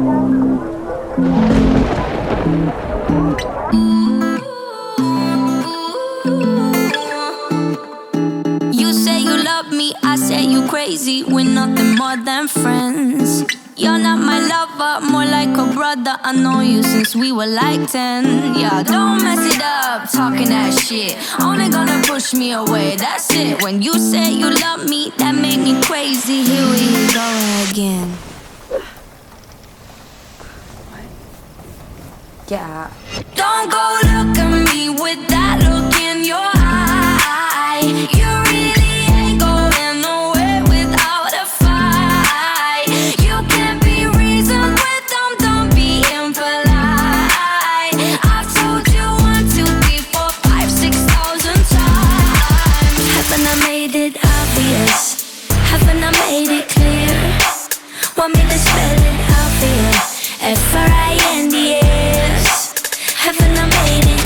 You say you love me, I say you crazy. We're nothing more than friends. You're not my lover, more like a brother. I know you since we were like 10. Yeah, don't mess it up, talking that shit. Only gonna push me away, that's it. When you say you love me, that made me crazy. Here we go again. Yeah. Don't go look at me with that look in your eye. You really ain't going nowhere without a fight. You can't be reasoned with them, don't be impolite. I've told you 1, 2, 3, 4, 5, 6,000 times. Haven't I made it obvious? Haven't I made it clear? Want me to spell it out for you? F-R-I-N-D-S. Haven't I made it?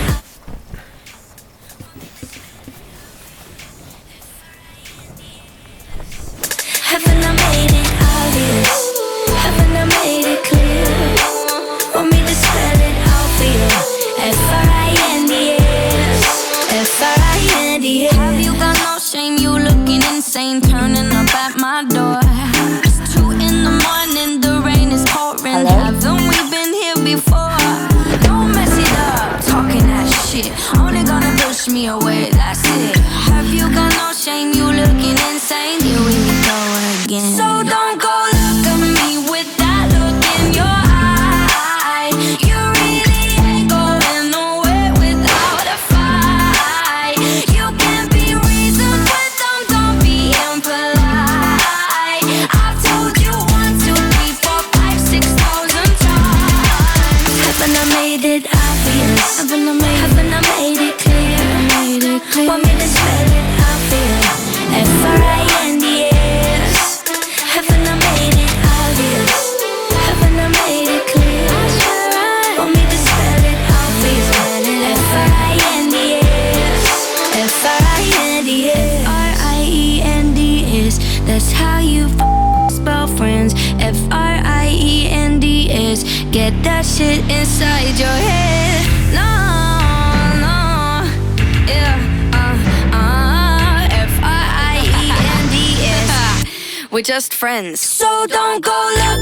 Haven't I made it obvious? Haven't I made it clear? Want me to spell it out for you? F-R-I-N-D-S. F-R-I-N-D-S. Have you got no shame? You looking insane, turning up at my door. It's 2 in the morning, the rain is pouring. Haven't we been here before? Don't mess it up, talking that shit. Only gonna push me away, that's it. Have you got no shame? You looking insane. Here we go again. So don't go look at me with that look in your eye. You really ain't going nowhere without a fight. You can't be reasoned with them, don't be impolite. I've told you 1, 2, 3, 4, 5, 6,000 times. Haven't I made it obvious? Haven't I made it clear? Want me to spell it out for you? F-R-I-N-D-S. Haven't I made it obvious? Haven't I made it clear? Want me to spell it out for you? F-R-I-N-D-S. F-R-I-N-D-S. F-R-I-E-N-D-S. That's how you spell friends. F-R-I-E-N-D-S. Get that shit inside your head. No, yeah, F-R-I-E-N-D-S. We're just friends. So don't go look